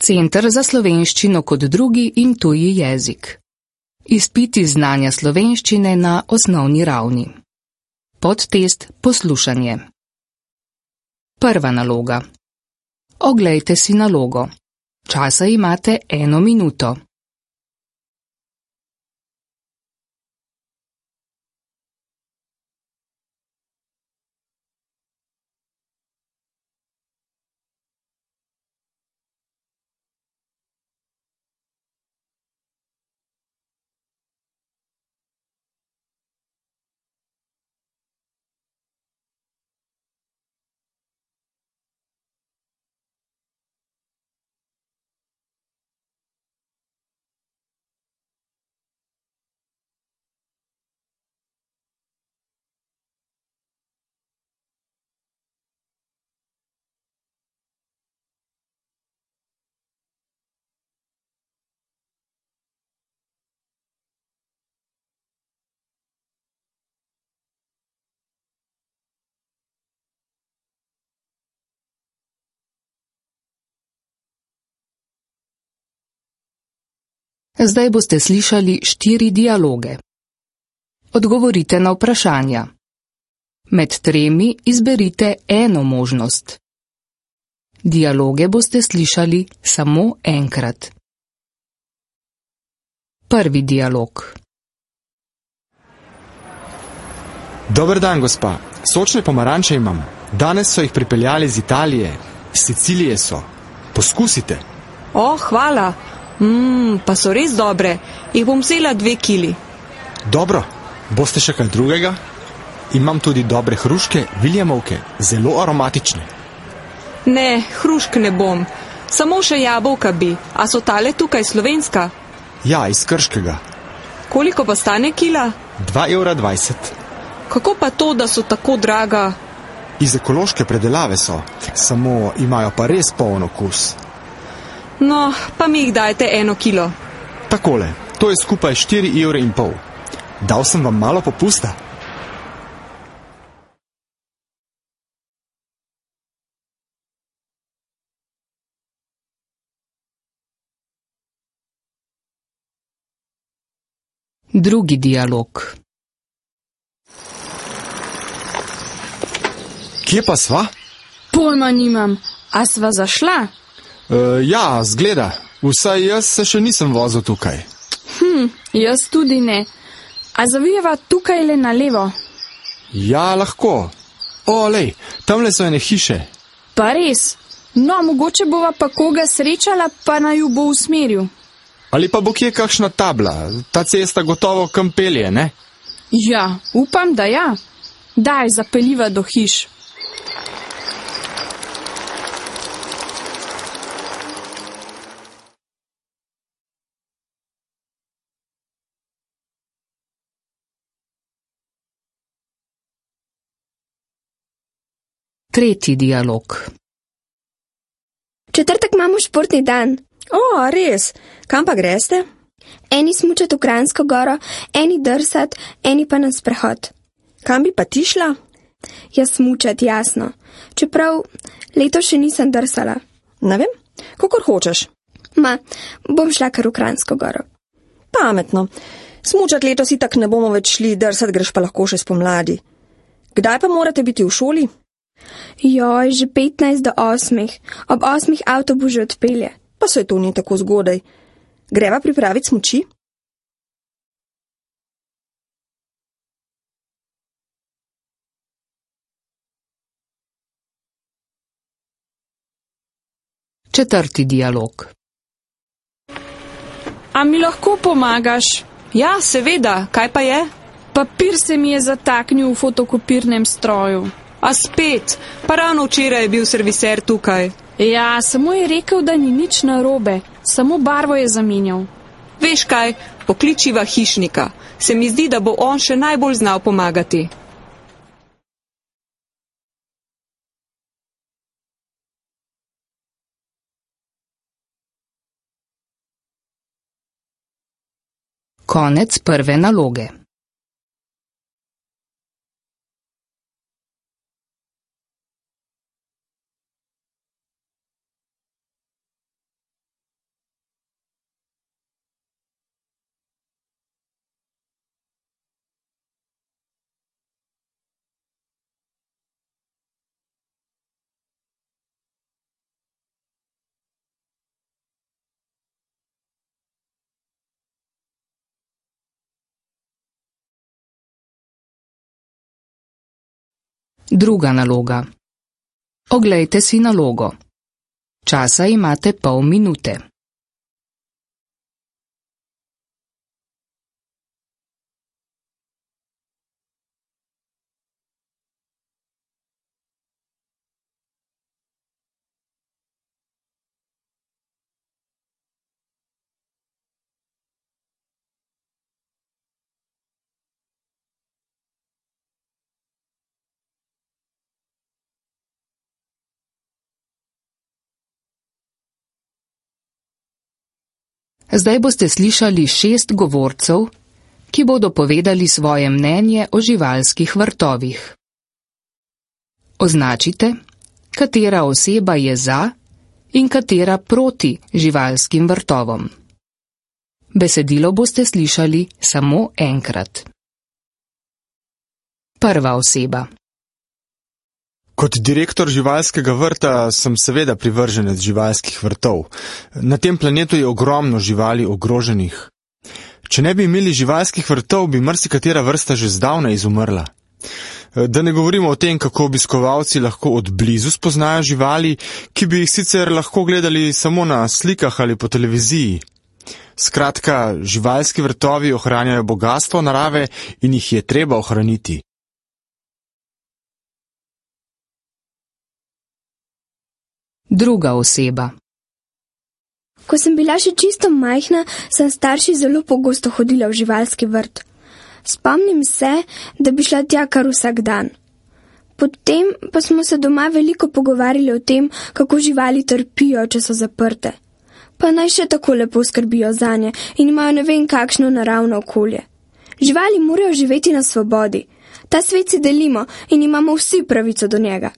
Center za slovenščino kot drugi in tuji jezik. Izpiti znanja slovenščine na osnovni ravni. Podtest poslušanje. Prva naloga. Oglejte si nalogo. Časa imate 1 minuto. Zdaj boste slišali 4 dialoge. Odgovorite na vprašanja. Med 3 izberite eno možnost. Dialoge boste slišali samo enkrat. Prvi dialog. Dober dan, gospa. Sočne pomaranče imam. Danes so jih pripeljali iz Italije. Iz Sicilije so. Poskusite. Hvala. Pa so res dobre. Jih bom vzela 2 kili. Dobro. Boste še kaj drugega? Imam tudi dobre hruške, viljamovke, zelo aromatične. Ne, hrušk ne bom. Samo še jabolka bi. A so tale tukaj slovenska? Ja, iz Krškega. Koliko pa stane kila? 2,20 €. Kako pa to, da so tako draga? Iz ekološke predelave so, samo imajo pa res poln okus. No, pa mi jih dajte 1 kilo. Takole, to je skupaj 4,5 €. Dal sem vam malo popusta. Drugi dialog. Kje pa sva? Pojma nimam. A sva zašla? Ja, zgleda. Vsaj jaz se še nisem vozil tukaj. Jaz tudi ne. A zavijeva tukaj le na levo? Ja, lahko. Lej, tamle so ene hiše. Pa res. No, mogoče bova pa koga srečala, pa naju bo usmeril. Ali pa bo kje kakšna tabla. Ta cesta gotovo kam pelje, ne? Ja, upam, da ja. Daj, zapeljiva do hiš. Tretji dialog. V četrtek imamo športni dan. Res? Kam pa greste? Eni smučat v Kranjsko goro, eni drsat, eni pa na sprehod. Kam bi pa ti šla? Jaz smučat, jasno. Čeprav letos še nisem drsala. Ne vem, kakor hočeš. Bom šla kar v Kranjsko goro. Pametno. Smučat letos itak ne bomo več šli, drsat greš pa lahko še spomladi. Kdaj pa morate biti v šoli? Joj, že 15 do 8. Ob 8 avtobus že odpelje. Pa se to ni tako zgodaj. Greva pripraviti smuči? Četrti dialog. A mi lahko pomagaš? Ja, seveda. Kaj pa je? Papir se mi je zataknil v fotokopirnem stroju. A spet? Pa ravno včeraj je bil serviser tukaj. Ja, samo je rekel, da ni nič narobe. Samo barvo je zamenjal. Veš kaj? Pokličiva hišnika. Se mi zdi, da bo on še najbolj znal pomagati. Konec prve naloge. Druga naloga. Oglejte si nalogo. Časa imate pol minute. Zdaj boste slišali 6 govorcev, ki bodo povedali svoje mnenje o živalskih vrtovih. Označite, katera oseba je za in katera proti živalskim vrtovom. Besedilo boste slišali samo enkrat. Prva oseba. Kot direktor živalskega vrta sem seveda privrženec živalskih vrtov. Na tem planetu je ogromno živali ogroženih. Če ne bi imeli živalskih vrtov, bi marsikatera vrsta že zdavnaj izumrla. Da ne govorimo o tem, kako obiskovalci lahko od blizu spoznajo živali, ki bi jih sicer lahko gledali samo na slikah ali po televiziji. Skratka, živalski vrtovi ohranjajo bogastvo narave in jih je treba ohraniti. Druga oseba. Ko sem bila še čisto majhna, sem starši zelo pogosto hodila v živalski vrt. Spomnim se, da bi šla tja kar vsak dan. Potem pa smo se doma veliko pogovarjali o tem, kako živali trpijo, če so zaprte. Pa naj še tako lepo skrbijo zanje in imajo ne vem kakšno naravno okolje. Živali morajo živeti na svobodi. Ta svet si delimo in imamo vsi pravico do njega.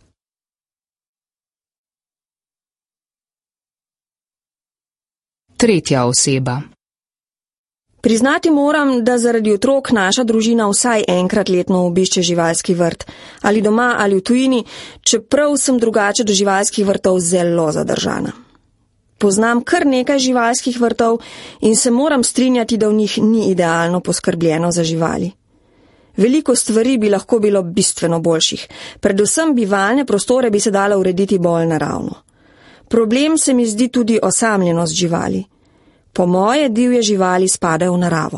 Tretja oseba. Priznati moram, da zaradi otrok naša družina vsaj enkrat letno obišče živalski vrt, ali doma ali v tujini, čeprav sem drugače do živalskih vrtov zelo zadržana. Poznam kar nekaj živalskih vrtov in se moram strinjati, da v njih ni idealno poskrbljeno za živali. Veliko stvari bi lahko bilo bistveno boljših, predvsem bivalne prostore bi se dalo urediti bolj naravno. Problem se mi zdi tudi osamljenost živali. Po moje divje živali spadajo v naravo.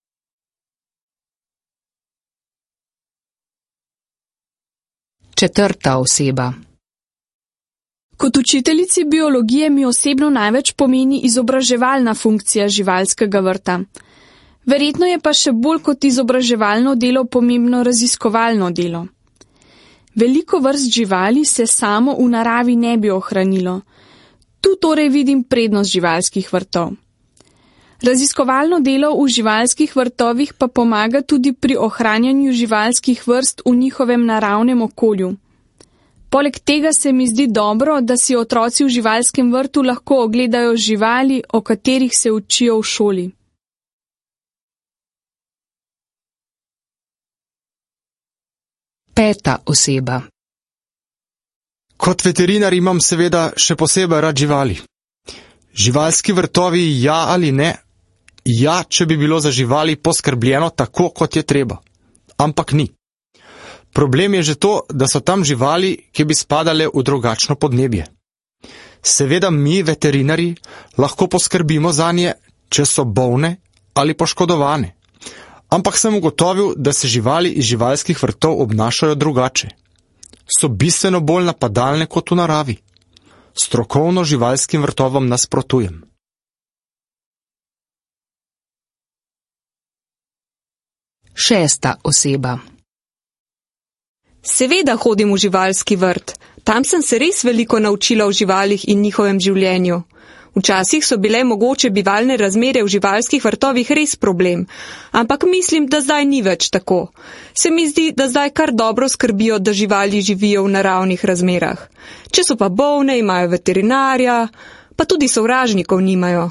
Četrta oseba. Kot učiteljici biologije mi osebno največ pomeni izobraževalna funkcija živalskega vrta. Verjetno je pa še bolj kot izobraževalno delo pomembno raziskovalno delo. Veliko vrst živali se samo v naravi ne bi ohranilo. Tu torej vidim prednost živalskih vrtov. Raziskovalno delo v živalskih vrtovih pa pomaga tudi pri ohranjanju živalskih vrst v njihovem naravnem okolju. Poleg tega se mi zdi dobro, da si otroci v živalskem vrtu lahko ogledajo živali, o katerih se učijo v šoli. Peta oseba. Kot veterinar imam seveda še posebej rad živali. Živalski vrtovi ja ali ne? Ja, če bi bilo za živali poskrbljeno tako, kot je treba. Ampak ni. Problem je že to, da so tam živali, ki bi spadale v drugačno podnebje. Seveda mi, veterinari, lahko poskrbimo zanje, če so bolne ali poškodovane. Ampak sem ugotovil, da se živali iz živalskih vrtov obnašajo drugače. So bistveno bolj napadalne kot v naravi. Strokovno živalskim vrtovom nasprotujem. Šesta oseba. Seveda hodim v živalski vrt. Tam sem se res veliko naučila o živalih in njihovem življenju. Včasih so bile mogoče bivalne razmere v živalskih vrtovih res problem, ampak mislim, da zdaj ni več tako. Se mi zdi, da zdaj kar dobro skrbijo, da živali živijo v naravnih razmerah. Če so pa bolne, imajo veterinarja, pa tudi sovražnikov nimajo.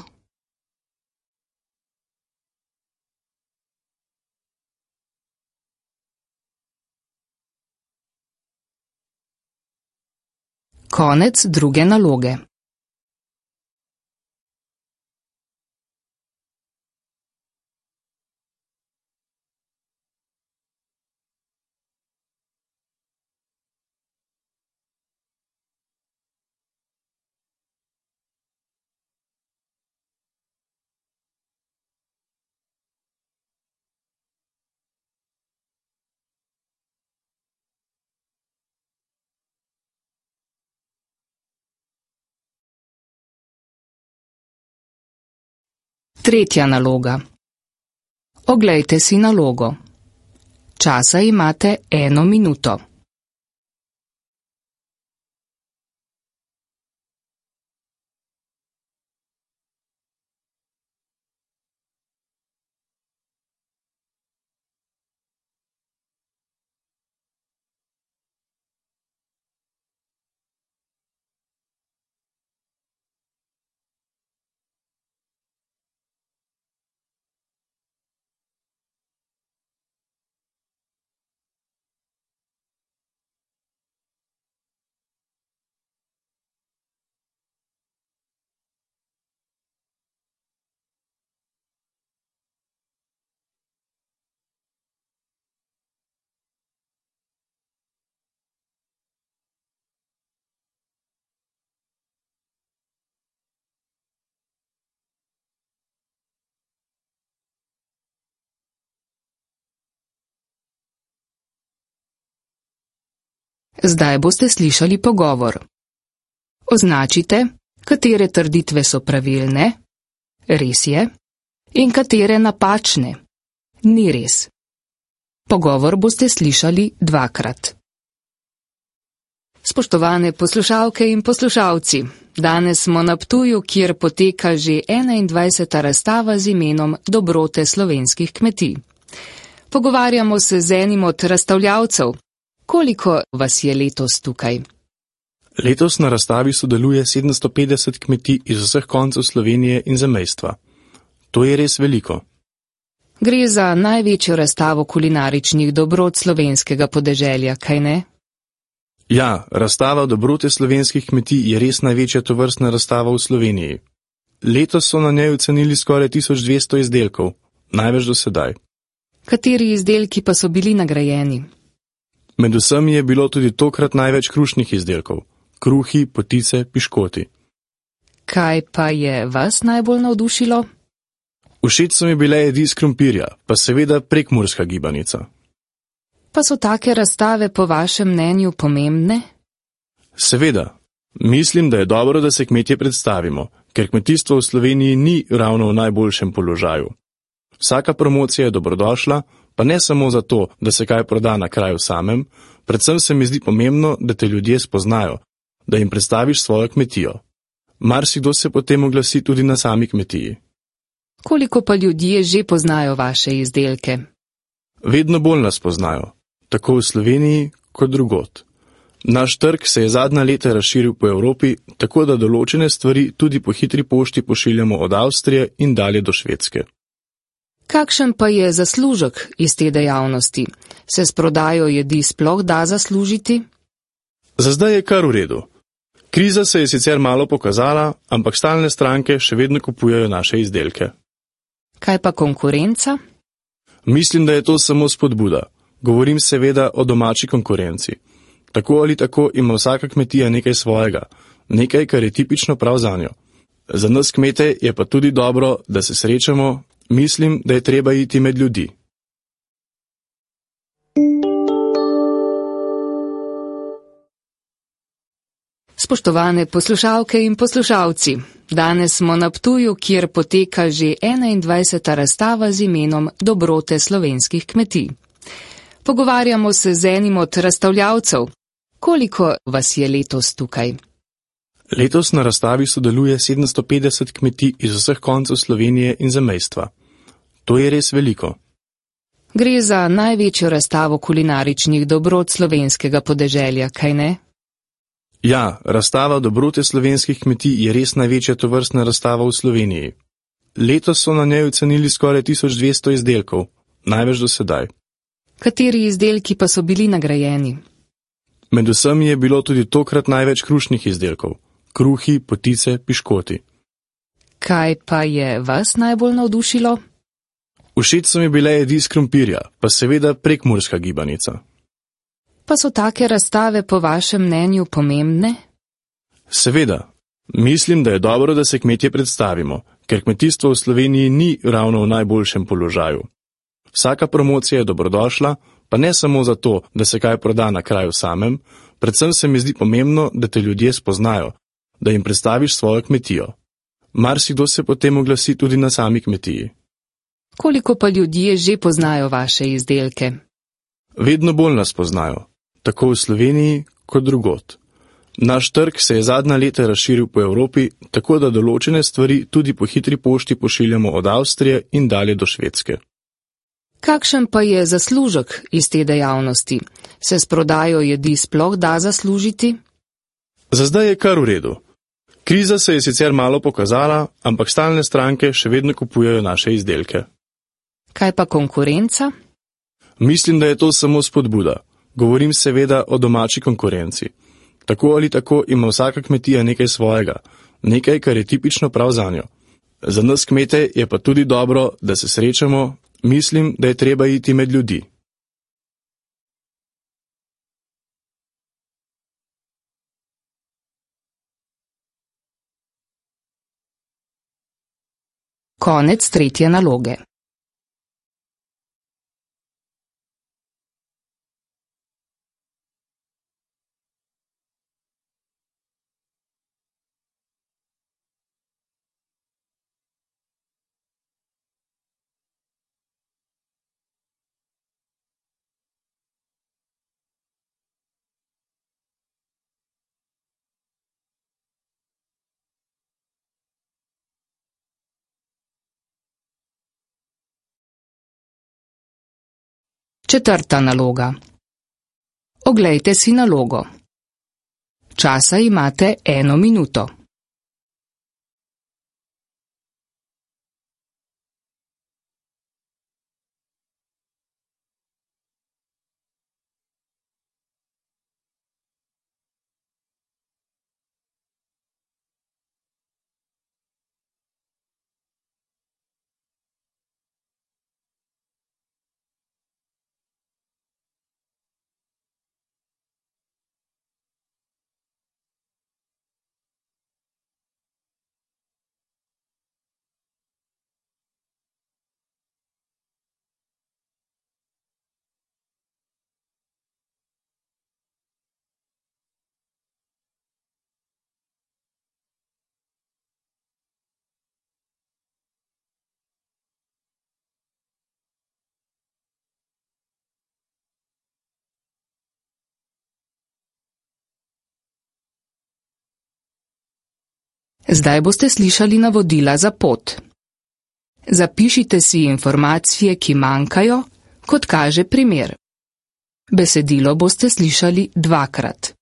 Konec druge naloge. Tretja naloga. Oglejte si nalogo. Časa imate 1 minuto. Zdaj boste slišali pogovor. Označite, katere trditve so pravilne, res je, in katere napačne, ni res. Pogovor boste slišali 2-krat. Spoštovane poslušalke in poslušalci, danes smo na Ptuju, kjer poteka že 21. razstava z imenom Dobrote slovenskih kmetij. Pogovarjamo se z enim od razstavljavcev. Koliko vas je letos tukaj? Letos na razstavi sodeluje 750 kmetij iz vseh koncev Slovenije in zamejstva. To je res veliko. Gre za največjo razstavo kulinaričnih dobrot slovenskega podeželja, kaj ne? Ja, razstava Dobrote slovenskih kmetij je res največja tovrstna razstava v Sloveniji. Letos so na njej ocenili skoraj 1200 izdelkov, največ do sedaj. Kateri izdelki pa so bili nagrajeni? Med vsemi je bilo tudi tokrat največ krušnih izdelkov. Kruhi, potice, piškoti. Kaj pa je vas najbolj navdušilo? Všeč so mi bile jedi iz krompirja, pa seveda prekmurska gibanica. Pa so take razstave po vašem mnenju pomembne? Seveda. Mislim, da je dobro, da se kmetje predstavimo, ker kmetijstvo v Sloveniji ni ravno v najboljšem položaju. Vsaka promocija je dobrodošla, pa ne samo zato, da se kaj proda na kraju samem, predvsem se mi zdi pomembno, da te ljudje spoznajo, da jim predstaviš svojo kmetijo. Marsikdo se potem oglasi tudi na sami kmetiji. Koliko pa ljudje že poznajo vaše izdelke? Vedno bolj nas poznajo, tako v Sloveniji kot drugod. Naš trg se je zadnja leta razširil po Evropi, tako da določene stvari tudi po hitri pošti pošiljamo od Avstrije in dalje do Švedske. Kakšen pa je zaslužek iz te dejavnosti? Se s prodajo jedi sploh da zaslužiti? Za zdaj je kar v redu. Kriza se je sicer malo pokazala, ampak stalne stranke še vedno kupujejo naše izdelke. Kaj pa konkurenca? Mislim, da je to samo spodbuda. Govorim seveda o domači konkurenci. Tako ali tako ima vsaka kmetija nekaj svojega, nekaj, kar je tipično prav zanjo. Za nas kmete je pa tudi dobro, da se srečamo. Mislim, da je treba iti med ljudi. Spoštovane poslušalke in poslušalci, danes smo na Ptuju, kjer poteka že 21. razstava z imenom Dobrote slovenskih kmetij. Pogovarjamo se z enim od razstavljavcev. Koliko vas je letos tukaj? Letos na razstavi sodeluje 750 kmetij iz vseh koncev Slovenije in zamejstva. To je res veliko. Gre za največjo razstavo kulinaričnih dobrot slovenskega podeželja, kaj ne? Ja, razstava Dobrote slovenskih kmetij je res največja tovrstna razstava v Sloveniji. Letos so na njej ocenili skoraj 1200 izdelkov, največ do sedaj. Kateri izdelki pa so bili nagrajeni? Med vsemi je bilo tudi tokrat največ krušnih izdelkov. Kruhi, potice, piškoti. Kaj pa je vas najbolj navdušilo? Všeč so mi bile jedi iz krompirja, pa seveda prekmurska gibanica. Pa so take razstave po vašem mnenju pomembne? Seveda. Mislim, da je dobro, da se kmetje predstavimo, ker kmetijstvo v Sloveniji ni ravno v najboljšem položaju. Vsaka promocija je dobrodošla, pa ne samo zato, da se kaj proda na kraju samem, predvsem se mi zdi pomembno, da te ljudje spoznajo, da jim predstaviš svojo kmetijo. Marsikdo se potem oglasi tudi na sami kmetiji. Koliko pa ljudje že poznajo vaše izdelke? Vedno bolj nas poznajo, tako v Sloveniji kot drugod. Naš trg se je zadnja leta razširil po Evropi, tako da določene stvari tudi po hitri pošti pošiljamo od Avstrije in dalje do Švedske. Kakšen pa je zaslužek iz te dejavnosti? Se s prodajo jedi sploh da zaslužiti? Za zdaj je kar v redu. Kriza se je sicer malo pokazala, ampak stalne stranke še vedno kupujejo naše izdelke. Kaj pa konkurenca? Mislim, da je to samo spodbuda. Govorim seveda o domači konkurenci. Tako ali tako ima vsaka kmetija nekaj svojega, nekaj, kar je tipično prav zanjo. Za nas kmete je pa tudi dobro, da se srečamo, mislim, da je treba iti med ljudi. Konec 3. naloge. Četrta naloga. Oglejte si nalogo. Časa imate 1 minuto. Zdaj boste slišali navodila za pot. Zapišite si informacije, ki manjkajo, kot kaže primer. Besedilo boste slišali 2-krat.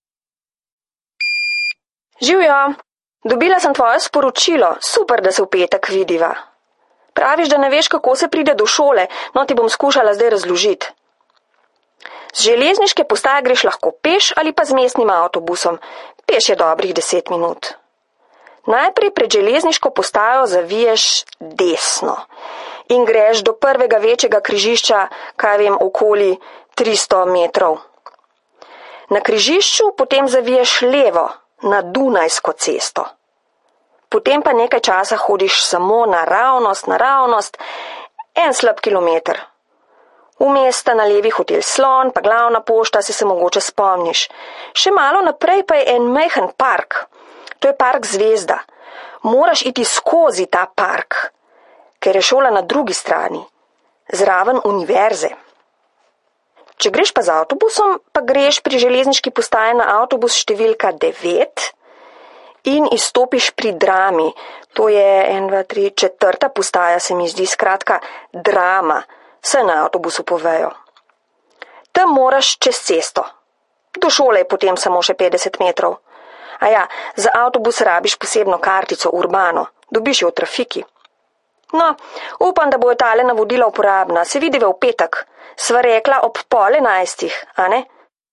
Živjo, dobila sem tvoje sporočilo, super, da se v petek vidiva. Praviš, da ne veš, kako se pride do šole, no ti bom skušala zdaj razložiti. Z železniške postaje greš lahko peš ali pa z mestnim avtobusom. Peš je dobrih 10 minut. Najprej pred železniško postajo zaviješ desno in greš do prvega večjega križišča, kaj vem, okoli 300 metrov. Na križišču potem zaviješ levo na Dunajsko cesto. Potem pa nekaj časa hodiš samo naravnost, 1 slab kilometer. Vmes sta na levi hotel Slon, pa glavna pošta, se mogoče spomniš. Še malo naprej pa je en majhen park. To je park Zvezda. Moraš iti skozi ta park, ker je šola na drugi strani, zraven univerze. Če greš pa z avtobusom, pa greš pri železniški postaji na avtobus številka 9 in izstopiš pri Drami. To je 1, 2, 3, 4. postaja, se mi zdi, skratka Drama. Vse na avtobusu povejo. Tam moraš čez cesto. Do šole je potem samo še 50 metrov. A ja, za avtobus rabiš posebno kartico Urbano, dobiš jo v trafiki. No, upam, da bojo tale navodila uporabna, se vidiva v petek. Sva rekla ob 10:30, a ne?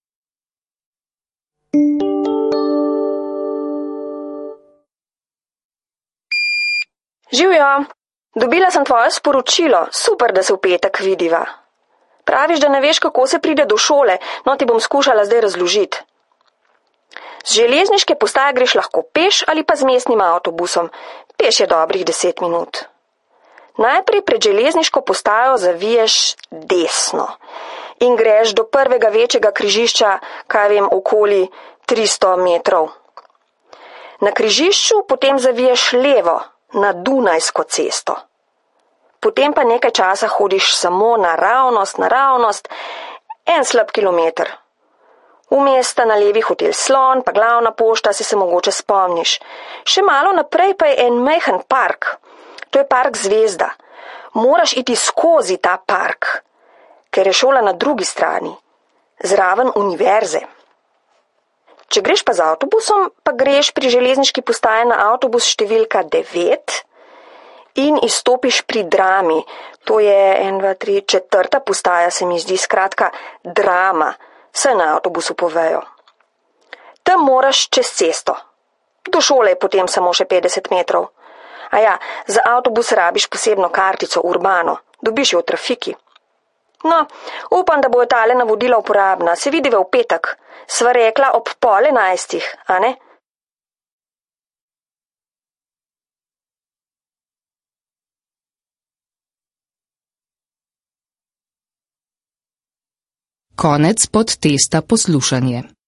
Živjo, dobila sem tvoje sporočilo, super, da se v petek vidiva. Praviš, da ne veš, kako se pride do šole, no ti bom skušala zdaj razložiti. Z železniške postaje greš lahko peš ali pa z mestnim avtobusom. Peš je dobrih 10 minut. Najprej pred železniško postajo zaviješ desno in greš do prvega večjega križišča, kaj vem, okoli 300 metrov. Na križišču potem zaviješ levo na Dunajsko cesto. Potem pa nekaj časa hodiš samo naravnost, en slab kilometer. Vmes sta na levi hotel Slon, pa glavna pošta, si se mogoče spomniš. Še malo naprej pa je en majhen park. To je park Zvezda. Moraš iti skozi ta park, ker je šola na drugi strani, zraven univerze. Če greš pa z avtobusom, pa greš pri železniški postaji na avtobus številka 9 in izstopiš pri Drami. To je 1, 2, 3, 4. postaja, se mi zdi, skratka Drama. Saj na avtobusu povejo. Tam moraš čez cesto. Do šole je potem samo še 50 metrov. A ja, za avtobus rabiš posebno kartico Urbano. Dobiš jo v trafiki. No, upam, da bojo tale navodila uporabna. Se vidiva v petek. Sva rekla ob 10:30, a ne? Konec podtesta poslušanje.